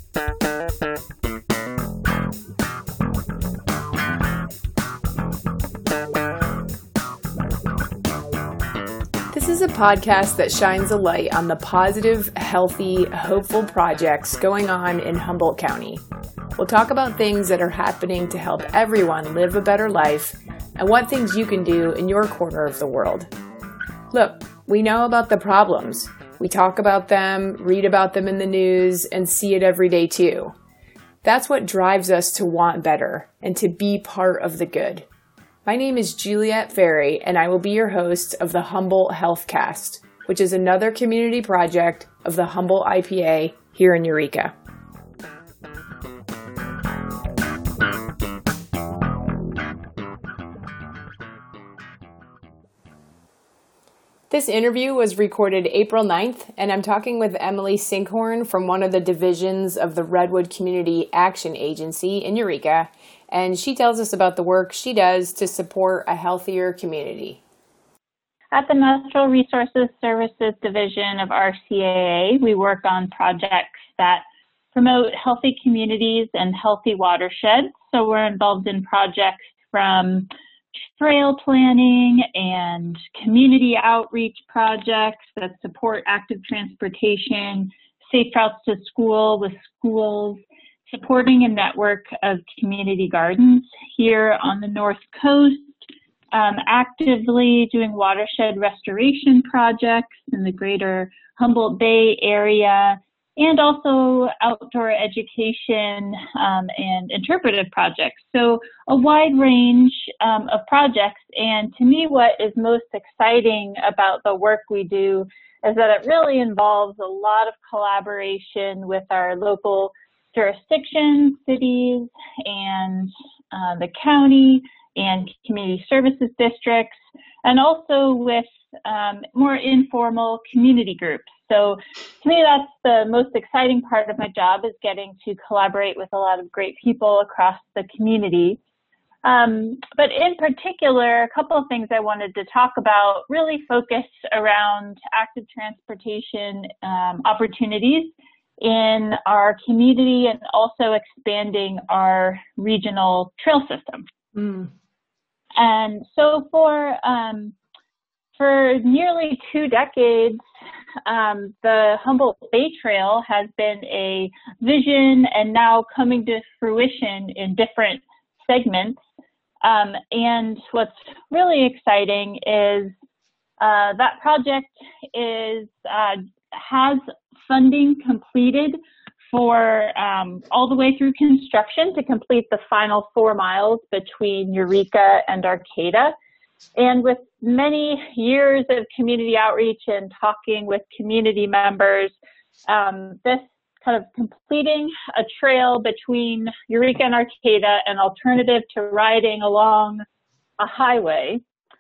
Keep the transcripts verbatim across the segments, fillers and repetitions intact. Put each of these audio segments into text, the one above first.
This is a podcast that shines a light on the positive, healthy, hopeful projects going on in Humboldt County. We'll talk about things that are happening to help everyone live a better life and what things you can do in your corner of the world. Look, we know about the problems. We talk about them, read about them in the news, and see it every day too. That's what drives us to want better and to be part of the good. My name is Juliette Ferry, and I will be your host of the Humboldt Healthcast, which is another community project of the Humboldt I P A here in Eureka. This interview was recorded April ninth, and I'm talking with Emily Sinkhorn from one of the divisions of the Redwood Community Action Agency in Eureka, and she tells us about the work she does to support a healthier community. At the Natural Resources Services Division of R C A A, we work on projects that promote healthy communities and healthy watersheds. So we're involved in projects from trail planning and community outreach projects that support active transportation, safe routes to school with schools, supporting a network of community gardens here on the North Coast, um, actively doing watershed restoration projects in the greater Humboldt Bay area, and also outdoor education um, and interpretive projects. So a wide range um, of projects. And to me, what is most exciting about the work we do is that it really involves a lot of collaboration with our local jurisdictions, cities, and uh, the county and community services districts, and also with um, more informal community groups. So to me, that's the most exciting part of my job, is getting to collaborate with a lot of great people across the community. Um, but in particular, a couple of things I wanted to talk about really focus around active transportation um, opportunities in our community and also expanding our regional trail system. Mm. And so for um, for nearly two decades, um, the Humboldt Bay Trail has been a vision and now coming to fruition in different segments. Um, and what's really exciting is uh, that project is uh, has funding completed for um, all the way through construction to complete the final four miles between Eureka and Arcata. And with many years of community outreach and talking with community members, um, this kind of completing a trail between Eureka and Arcata, an alternative to riding along a highway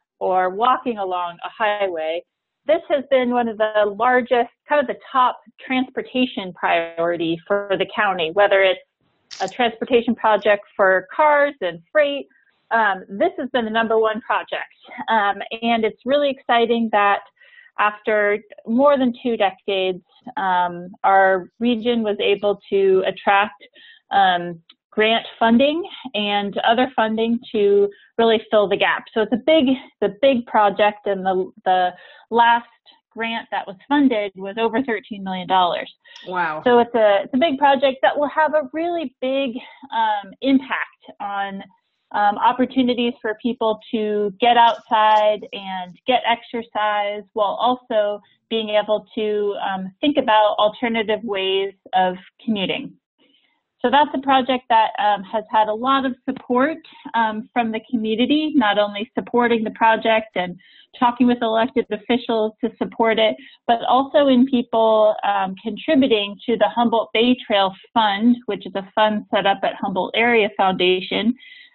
or walking along a highway, this has been one of the largest, kind of the top transportation priority for the county, whether it's a transportation project for cars and freight. Um, this has been the number one project. Um, and it's really exciting that after more than two decades, um, our region was able to attract um, grant funding and other funding to really fill the gap. So it's a big, the big project, and the the last grant that was funded was over thirteen million dollars. Wow. So it's a, it's a big project that will have a really big um, impact on um, opportunities for people to get outside and get exercise while also being able to um, think about alternative ways of commuting. So that's a project that um, has had a lot of support um, from the community, not only supporting the project and talking with elected officials to support it, but also in people um, contributing to the Humboldt Bay Trail Fund, which is a fund set up at Humboldt Area Foundation.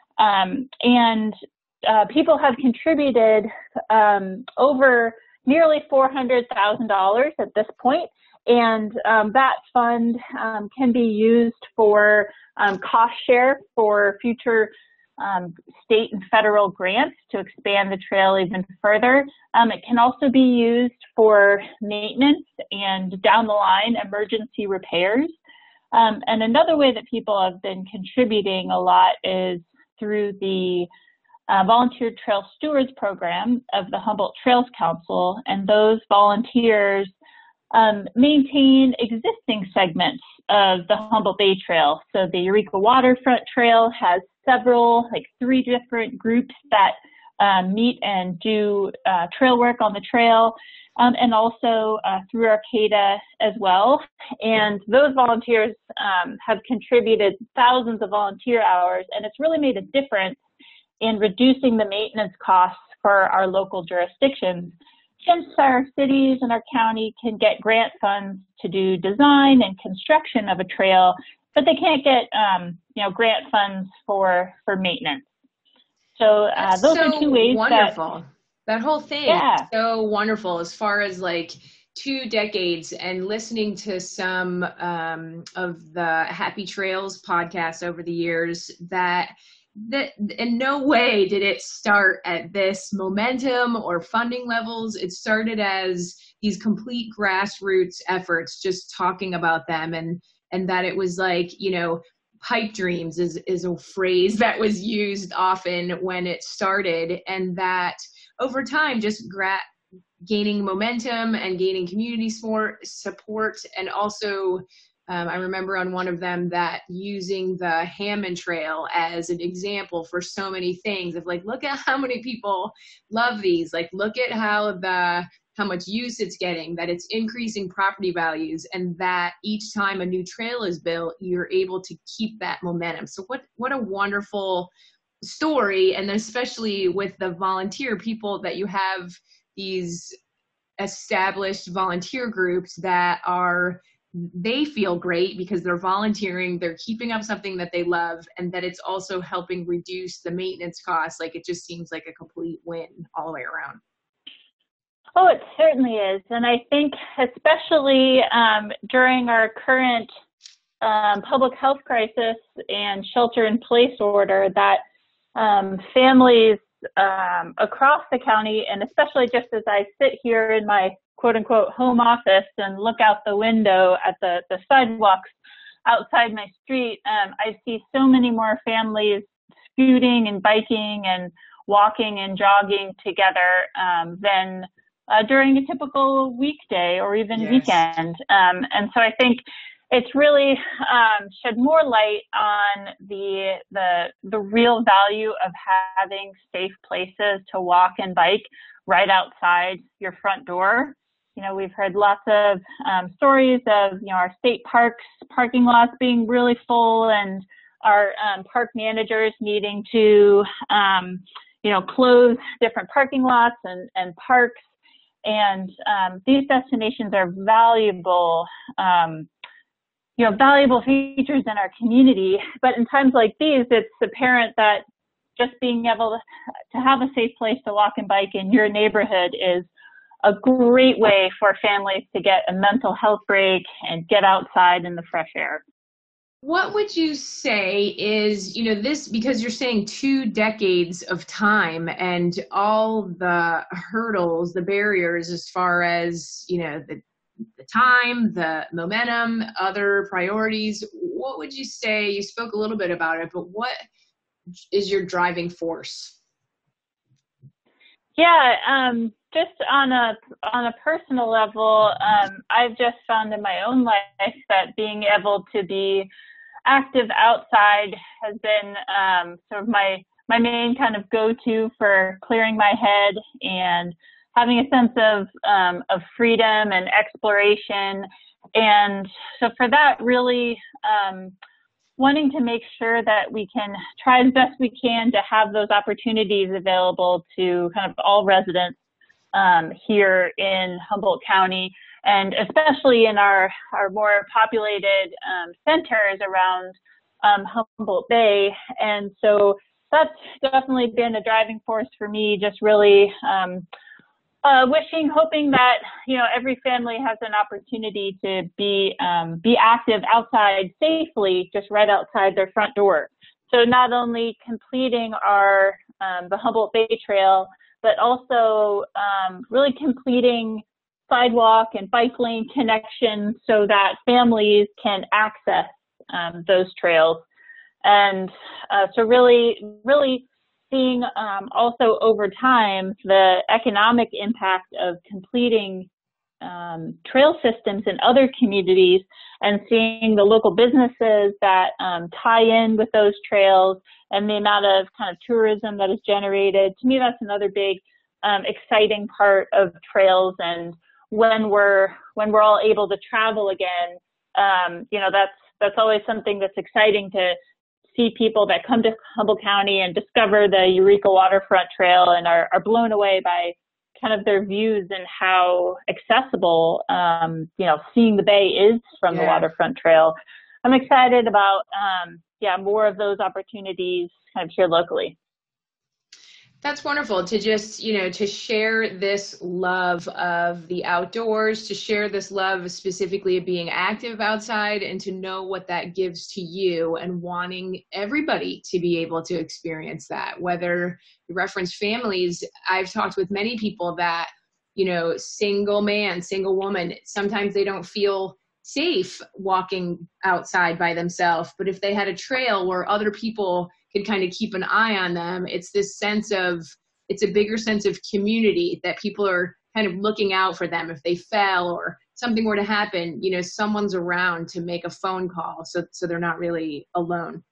Um, and uh, people have contributed um, over nearly four hundred thousand dollars at this point. And um, that fund um, can be used for um, cost share for future um, state and federal grants to expand the trail even further. Um, it can also be used for maintenance and down the line emergency repairs. Um, and another way that people have been contributing a lot is through the uh, Volunteer Trail Stewards program of the Humboldt Trails Council. And those volunteers um, maintain existing segments of the Humboldt Bay Trail. So the Eureka Waterfront Trail has several, like three different groups that um, meet and do uh, trail work on the trail. Um, and also uh, through Arcata as well. And those volunteers um, have contributed thousands of volunteer hours, and it's really made a difference in reducing the maintenance costs for our local jurisdictions, since our cities and our county can get grant funds to do design and construction of a trail, but they can't get um, you know, grant funds for, for maintenance. So uh, those so are two ways wonderful. that That whole thing yeah. is so wonderful as far as like two decades and listening to some um, of the Happy Trails podcasts over the years that that in no way did it start at this momentum or funding levels. It started as these complete grassroots efforts, just talking about them, and and that it was like, you know, pipe dreams is, is a phrase that was used often when it started, and that over time, just gra- gaining momentum and gaining community support, support and also um, I remember on one of them that using the Hammond Trail as an example for so many things of like, look at how many people love these, like look at how the how much use it's getting, that it's increasing property values, and that each time a new trail is built, you're able to keep that momentum. So what what a wonderful story, and especially with the volunteer people that you have these established volunteer groups that are, they feel great because they're volunteering, they're keeping up something that they love, and that it's also helping reduce the maintenance costs. Like it just seems like a complete win all the way around. Oh, it certainly is. And I think especially um, during our current um, public health crisis and shelter in place order, that Um, families um, across the county, and especially just as I sit here in my quote unquote home office and look out the window at the, the sidewalks outside my street, um, I see so many more families scooting and biking and walking and jogging together um, than uh, during a typical weekday or even Yes. weekend. Um, and so I think it's really um, shed more light on the, the the real value of having safe places to walk and bike right outside your front door. You know, we've heard lots of um, stories of, you know, our state parks, parking lots being really full, and our um, park managers needing to, um, you know, close different parking lots and, and parks. And um, these destinations are valuable um, you know, valuable features in our community. But in times like these, it's apparent that just being able to have a safe place to walk and bike in your neighborhood is a great way for families to get a mental health break and get outside in the fresh air. What would you say is, you know, this, because you're saying two decades of time and all the hurdles, the barriers as far as, you know, the the time, the momentum, other priorities, what would you say, you spoke a little bit about it, but what is your driving force? Yeah, um, just on a on a personal level, um, I've just found in my own life that being able to be active outside has been um, sort of my my main kind of go-to for clearing my head and having a sense of um, of freedom and exploration. And so for that, really um, wanting to make sure that we can try as best we can to have those opportunities available to kind of all residents um, here in Humboldt County, and especially in our, our more populated um, centers around um, Humboldt Bay. And so that's definitely been a driving force for me, just really um, Uh, wishing, hoping that, you know, every family has an opportunity to be um, be active outside safely, just right outside their front door. So not only completing our um, the Humboldt Bay Trail, but also um, really completing sidewalk and bike lane connections so that families can access um, those trails. And uh, so really, really seeing um, also over time the economic impact of completing um, trail systems in other communities and seeing the local businesses that um, tie in with those trails and the amount of kind of tourism that is generated. To me, that's another big um, exciting part of trails. And when we're when we're all able to travel again, um, you know, that's that's always something that's exciting to see people that come to Humboldt County and discover the Eureka Waterfront Trail and are, are blown away by kind of their views and how accessible, um, you know, seeing the bay is from yeah. the Waterfront Trail. I'm excited about, um, yeah, more of those opportunities kind of here locally. That's wonderful to just, you know, to share this love of the outdoors, to share this love specifically of being active outside, and to know what that gives to you and wanting everybody to be able to experience that. Whether you reference families, I've talked with many people that, you know, single man, single woman, sometimes they don't feel safe walking outside by themselves. But if they had a trail where other people could kind of keep an eye on them, it's this sense of, it's a bigger sense of community that people are kind of looking out for them. If they fell or something were to happen, you know, someone's around to make a phone call. So, so they're not really alone.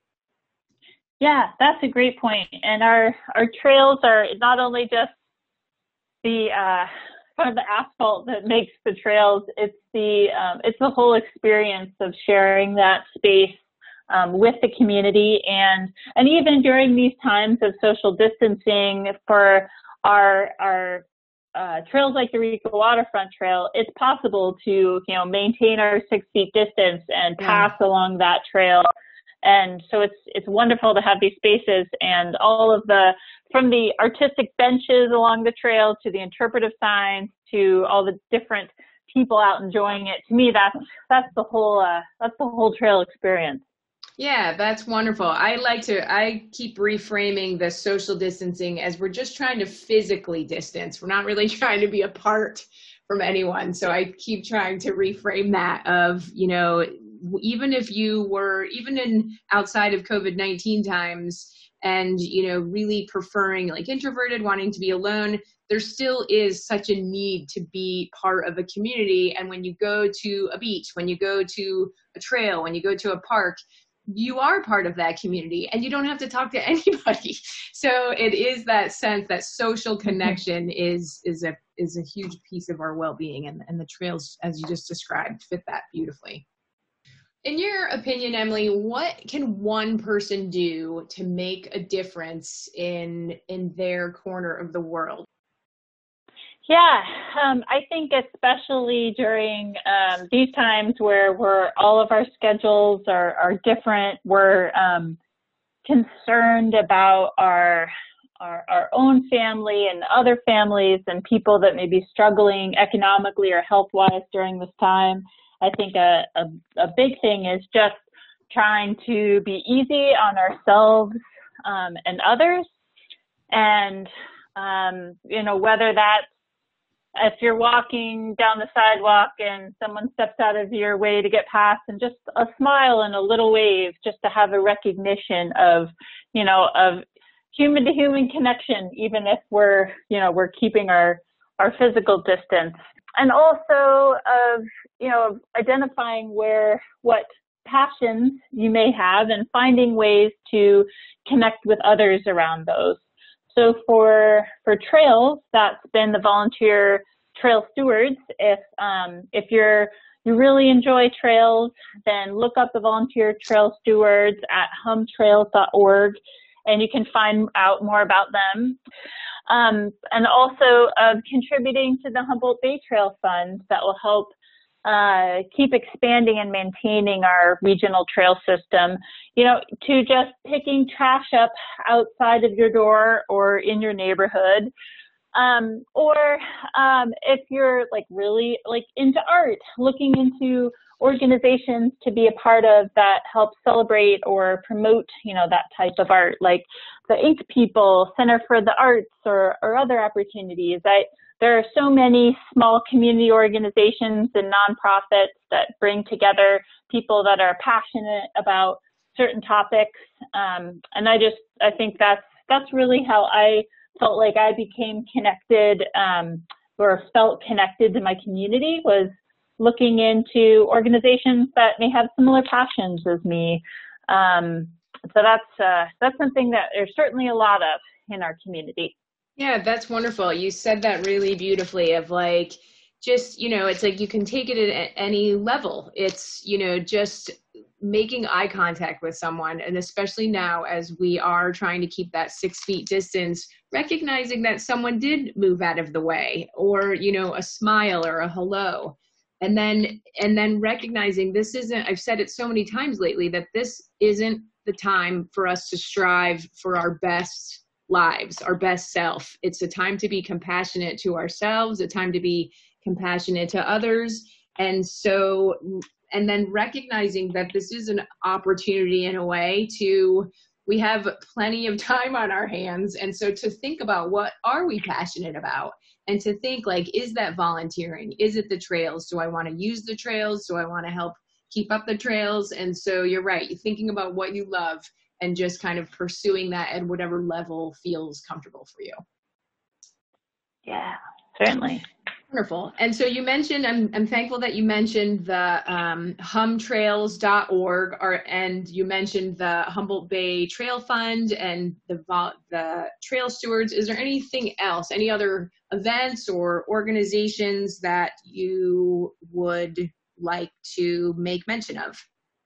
Yeah, that's a great point. And our, our trails are not only just the, uh, kind of the asphalt that makes the trails, it's the, um, it's the whole experience of sharing that space Um, with the community, and and even during these times of social distancing for our our uh, trails like the Eureka Waterfront Trail, it's possible to, you know, maintain our six feet distance and pass yeah. along that trail. And so it's it's wonderful to have these spaces, and all of the, from the artistic benches along the trail to the interpretive signs to all the different people out enjoying it. To me, that's that's the whole uh, that's the whole trail experience. Yeah, that's wonderful. I like to, I keep reframing the social distancing as we're just trying to physically distance. We're not really trying to be apart from anyone. So I keep trying to reframe that of, you know, even if you were, even in outside of COVID nineteen times and, you know, really preferring like introverted, wanting to be alone, there still is such a need to be part of a community. And when you go to a beach, when you go to a trail, when you go to a park, you are part of that community and you don't have to talk to anybody. So it is that sense that social connection is, is a, is a huge piece of our well-being, and, and the trails, as you just described, fit that beautifully. In your opinion, Emily, what can one person do to make a difference in, in their corner of the world? Yeah, um, I think especially during um, these times where we're, all of our schedules are, are different, we're um, concerned about our, our our own family and other families and people that may be struggling economically or health-wise during this time. I think a, a, a big thing is just trying to be easy on ourselves um, and others. And, um, you know, whether that's, if you're walking down the sidewalk and someone steps out of your way to get past, and just a smile and a little wave, just to have a recognition of, you know, of human to human connection, even if we're, you know, we're keeping our, our physical distance. And also of, you know, identifying where, what passions you may have and finding ways to connect with others around those. So for for trails, that's been the volunteer trail stewards. If um, if you're you really enjoy trails, then look up the volunteer trail stewards at hum trails dot org, and you can find out more about them. Um, and also uh, contributing to the Humboldt Bay Trail Fund that will help Uh, keep expanding and maintaining our regional trail system, you know, to just picking trash up outside of your door or in your neighborhood, Um, or um, if you're like really like into art, looking into organizations to be a part of that help celebrate or promote, you know, that type of art, like the Ink People, Center for the Arts, or, or other opportunities. I, there are so many small community organizations and nonprofits that bring together people that are passionate about certain topics. Um, and I just, I think that's, that's really how I felt like I became connected um, or felt connected to my community, was looking into organizations that may have similar passions as me. Um, so that's uh, that's something that there's certainly a lot of in our community. Yeah, that's wonderful. You said that really beautifully of like, just, you know, it's like you can take it at any level. It's, you know, just making eye contact with someone. And especially now as we are trying to keep that six feet distance, recognizing that someone did move out of the way, or, you know, a smile or a hello. And then, and then recognizing this isn't, I've said it so many times lately, that this isn't the time for us to strive for our best lives, our best self. It's a time to be compassionate to ourselves, a time to be compassionate to others. And so, and then recognizing that this is an opportunity in a way to, we have plenty of time on our hands. And so to think about, what are we passionate about? And to think like, is that volunteering? Is it the trails? Do I want to use the trails? Do I want to help keep up the trails? And so you're right. You're thinking about what you love and just kind of pursuing that at whatever level feels comfortable for you. Yeah, certainly. Wonderful. And so you mentioned, I'm, I'm thankful that you mentioned the um, hum trails dot org, or, and you mentioned the Humboldt Bay Trail Fund and the, the Trail Stewards. Is there anything else, any other events or organizations that you would like to make mention of?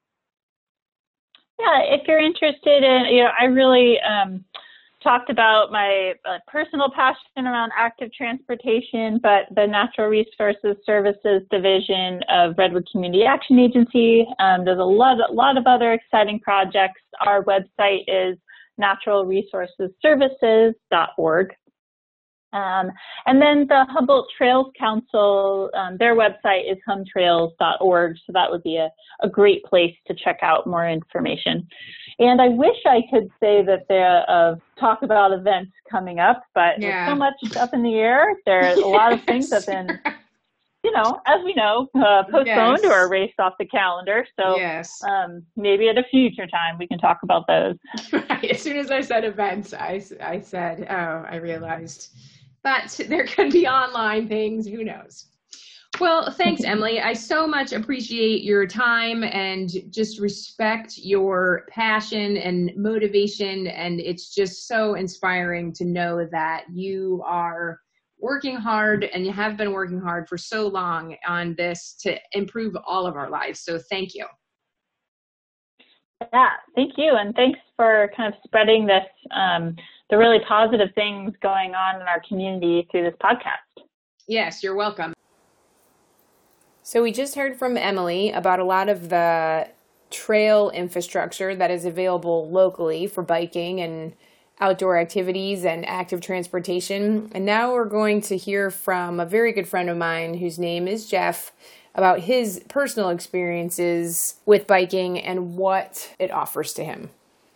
Yeah, if you're interested in, you know, I really um, talked about my uh, personal passion around active transportation, but the Natural Resources Services Division of Redwood Community Action Agency, um, there's a lot, a lot of other exciting projects. Our website is natural resources services dot org. Um, and then the Humboldt Trails Council, um, their website is hum trails dot org, so that would be a, a great place to check out more information. And I wish I could say that there uh, talk about events coming up, but yeah. There's so much up in the air. There's a lot of things that have been, you know, as we know, uh, postponed yes. or erased off the calendar. So yes. um, maybe at a future time we can talk about those. Right. As soon as I said events, I, I said, oh, I realized. But there could be online things, who knows? Well, thanks, Emily. I so much appreciate your time and just respect your passion and motivation. And it's just so inspiring to know that you are working hard, and you have been working hard for so long on this to improve all of our lives. So thank you. Yeah, thank you. And thanks for kind of spreading this, um, the really positive things going on in our community through this podcast. Yes, you're welcome. So we just heard from Emily about a lot of the trail infrastructure that is available locally for biking and outdoor activities and active transportation. And now we're going to hear from a very good friend of mine whose name is Jeff, about his personal experiences with biking and what it offers to him.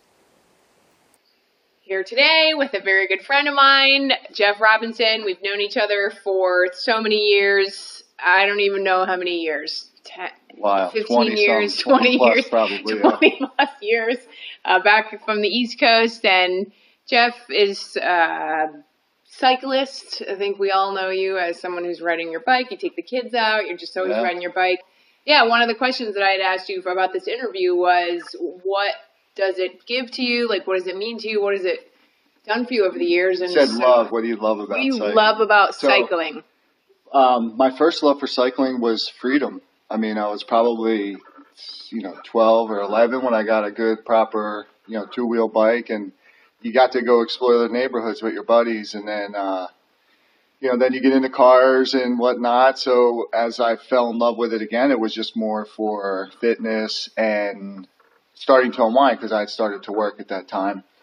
Here today with a very good friend of mine, Jeff Robinson. We've known each other for so many years. I don't even know how many years. ten, wow, fifteen years, twenty, twenty years, probably, twenty yeah. plus years uh, back from the East Coast. And Jeff is a cyclist. I think we all know you as someone who's riding your bike. You take the kids out. You're just always yeah. riding your bike. Yeah, one of the questions that I had asked you about this interview was, what does it give to you? Like, what does it mean to you? What has it done for you over the years? And you said so, love. What do you love about what do you cycling? love about so, cycling? Um, my first love for cycling was freedom. I mean, I was probably, you know, twelve or eleven when I got a good, proper, you know, two-wheel bike, and you got to go explore the neighborhoods with your buddies, and then, uh, you know, then you get into cars and whatnot. So as I fell in love with it again, it was just more for fitness and starting to unwind, because I had started to work at that time.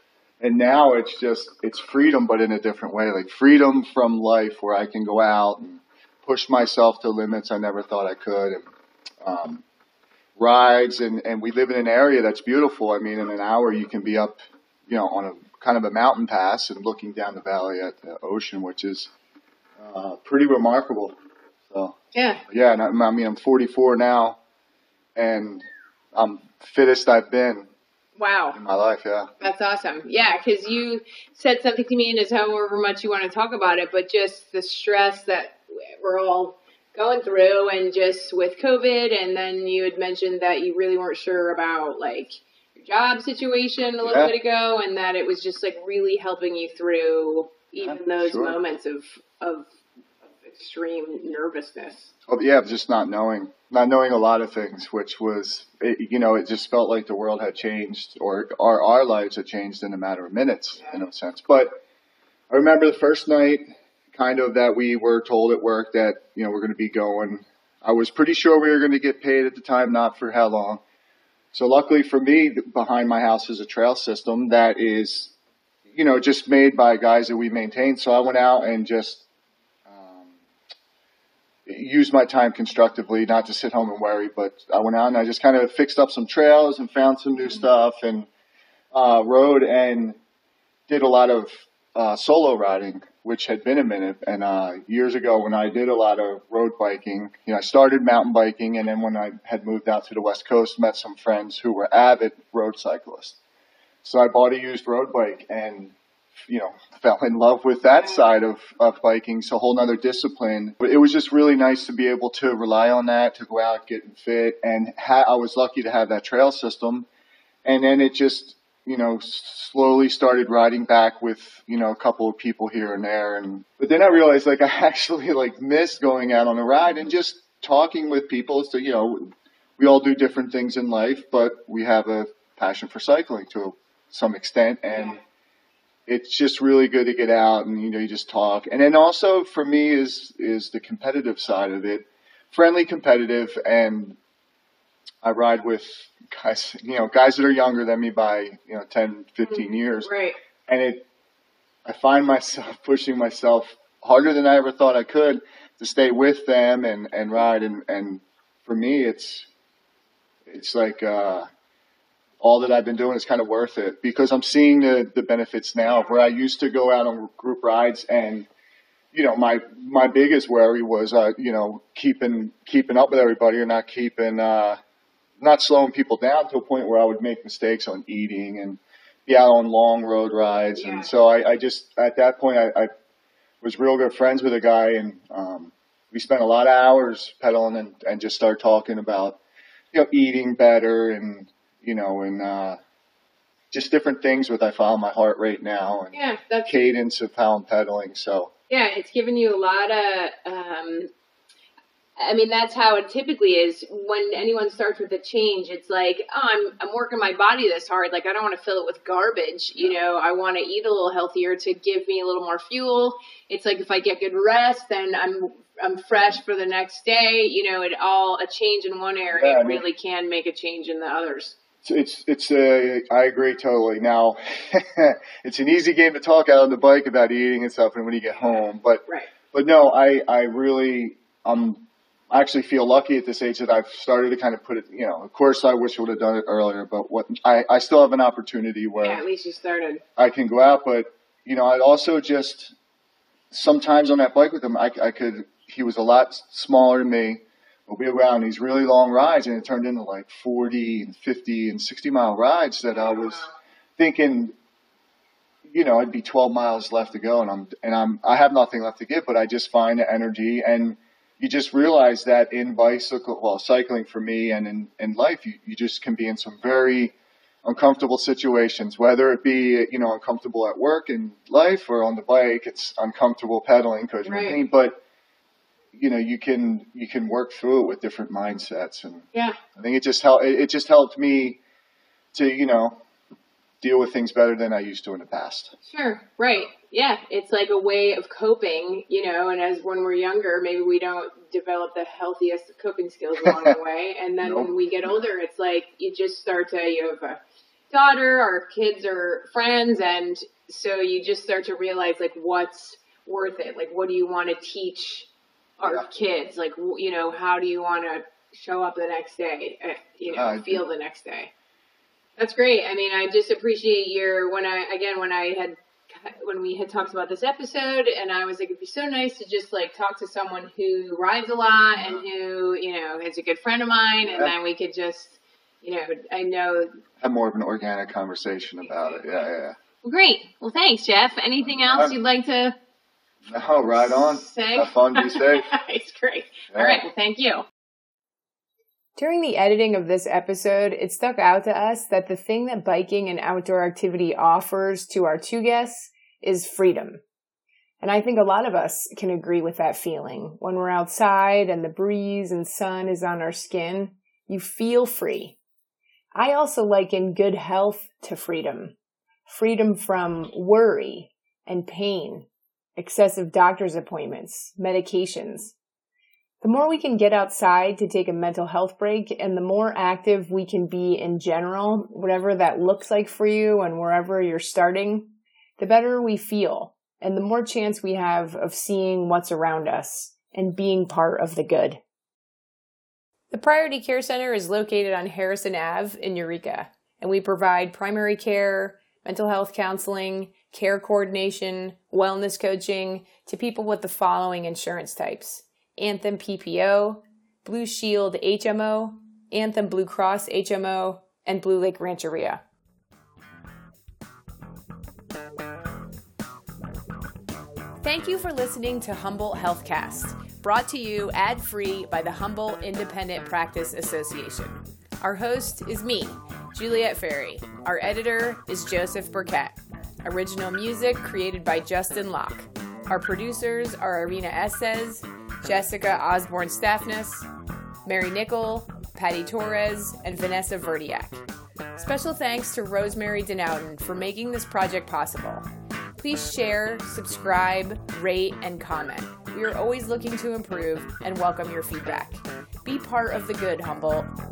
And now it's just, it's freedom, but in a different way, like freedom from life where I can go out and push myself to limits I never thought I could. And, um, rides and, and we live in an area that's beautiful. I mean, in an hour you can be up, you know, on a kind of a mountain pass and looking down the valley at the ocean, which is, uh, pretty remarkable. So, yeah. Yeah. And I, I mean, I'm forty-four now and I'm fittest I've been. Wow. In my life, yeah. That's awesome. Yeah, because you said something to me, and it's however much you want to talk about it, but just the stress that we're all going through, and just with COVID, and then you had mentioned that you really weren't sure about, like, your job situation a little yeah. bit ago, and that it was just, like, really helping you through even yeah, those sure. moments of, of, of extreme nervousness. Oh, yeah, just not knowing. Not knowing a lot of things, which was, it, you know, it just felt like the world had changed, or our, our lives had changed in a matter of minutes, in a sense. But I remember the first night, kind of, that we were told at work that, you know, we're going to be going. I was pretty sure we were going to get paid at the time, not for how long. So luckily for me, behind my house is a trail system that is, you know, just made by guys that we maintain. So I went out and just use my time constructively, not to sit home and worry, but I went out and I just kind of fixed up some trails and found some new stuff and uh, rode and did a lot of uh, solo riding, which had been a minute. And uh, years ago when I did a lot of road biking, you know, I started mountain biking, and then when I had moved out to the West Coast, met some friends who were avid road cyclists. So I bought a used road bike and, you know, fell in love with that side of, of biking. It's a whole nother discipline. But it was just really nice to be able to rely on that, to go out, get fit. And ha- I was lucky to have that trail system. And then it just, you know, slowly started riding back with, you know, a couple of people here and there. And, but then I realized, like, I actually, like, missed going out on a ride and just talking with people. So, you know, we all do different things in life, but we have a passion for cycling to some extent. And it's just really good to get out and, you know, you just talk. And then also for me is, is the competitive side of it, friendly, competitive. And I ride with guys, you know, guys that are younger than me by, you know, ten, fifteen years. Right. And it, I find myself pushing myself harder than I ever thought I could to stay with them and, and ride. And, and for me, it's, it's like, uh, all that I've been doing is kind of worth it because I'm seeing the, the benefits now of where I used to go out on group rides and, you know, my, my biggest worry was, uh, you know, keeping, keeping up with everybody or not keeping, uh, not slowing people down to a point where I would make mistakes on eating and be out on long road rides. Yeah. And so I, I just, at that point, I, I was real good friends with a guy and, um, we spent a lot of hours pedaling and, and just started talking about, you know, eating better and, you know, and uh, just different things with I follow my heart rate now and yeah, that's, cadence of how I'm pedaling. So yeah, it's given you a lot of, um, I mean, that's how it typically is when anyone starts with a change. It's like, oh, I'm I'm working my body this hard. Like, I don't want to fill it with garbage. You know, I want to eat a little healthier to give me a little more fuel. It's like if I get good rest, then I'm I'm fresh for the next day. You know, it all a change in one area yeah, I mean, really can make a change in the others. It's, it's, a, I agree totally. Now, it's an easy game to talk out on the bike about eating and stuff and when you get home, but, right. but no, I, I really, um, I actually feel lucky at this age that I've started to kind of put it, you know, of course I wish I would have done it earlier, but what I, I still have an opportunity where yeah, at least you started. I can go out, but you know, I'd also just sometimes on that bike with him, I, I could, he was a lot smaller than me. We'll be around these really long rides, and it turned into like forty and fifty and sixty mile rides that I was thinking, you know, I'd be twelve miles left to go, and I'm and I'm I have nothing left to give, but I just find the energy, and you just realize that in bicycle, well, cycling for me, and in in life, you you just can be in some very uncomfortable situations, whether it be, you know, uncomfortable at work in life or on the bike, it's uncomfortable pedaling because you're in pain, but you know, you can, you can work through it with different mindsets. And yeah, I think it just helped, it just helped me to, you know, deal with things better than I used to in the past. Sure. Right. Yeah. It's like a way of coping, you know, and as when we're younger, maybe we don't develop the healthiest coping skills along the way. And then Nope. when we get older, it's like you just start to, you have a daughter, our kids are friends, and so you just start to realize, like, what's worth it? Like, what do you want to teach our yeah. kids? Like, you know, how do you want to show up the next day, uh, you know, uh, feel the next day? That's great. I mean, I just appreciate your, when I, again, when I had, when we had talked about this episode, and I was like, it'd be so nice to just, like, talk to someone who rides a lot and who, you know, is a good friend of mine, and yeah. then we could just, you know, I know. Have more of an organic conversation about it. Yeah, yeah, yeah. Well, great. Well, thanks, Jeff. Anything else you'd like to No, right on. say? Have fun, be safe. It's great. Yeah. All right, well, thank you. During the editing of this episode, it stuck out to us that the thing that biking and outdoor activity offers to our two guests is freedom. And I think a lot of us can agree with that feeling. When we're outside and the breeze and sun is on our skin, you feel free. I also liken good health to freedom. Freedom from worry and pain, excessive doctor's appointments, medications. The more we can get outside to take a mental health break, and the more active we can be in general, whatever that looks like for you and wherever you're starting, the better we feel, and the more chance we have of seeing what's around us and being part of the good. The Priority Care Center is located on Harrison Avenue in Eureka, and we provide primary care, mental health counseling, care coordination, wellness coaching to people with the following insurance types: Anthem P P O, Blue Shield H M O, Anthem Blue Cross H M O, and Blue Lake Rancheria. Thank you for listening to Humboldt HealthCast, brought to you ad-free by the Humboldt Independent Practice Association. Our host is me, Juliette Ferry. Our editor is Joseph Burkett. Original music created by Justin Locke. Our producers are Irina Estes, Jessica Osborne-Staffness, Mary Nickel, Patty Torres, and Vanessa Verdiak. Special thanks to Rosemary Denouden for making this project possible. Please share, subscribe, rate, and comment. We are always looking to improve and welcome your feedback. Be part of the good, Humboldt.